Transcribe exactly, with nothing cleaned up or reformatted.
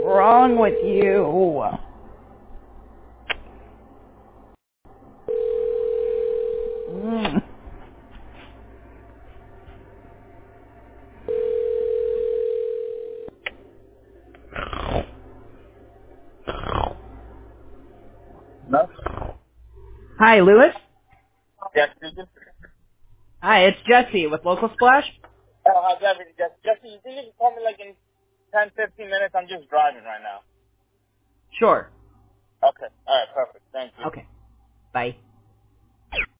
wrong with you? Mm. No? Hi, Lewis. Yes, speaking. Hi, it's Jesse with Local Splash. Oh, how's everything? Jesse, Jesse, you think you can call me like in ten, fifteen minutes? I'm just driving right now. Sure. Okay. All right, perfect. Thank you. Okay. Bye.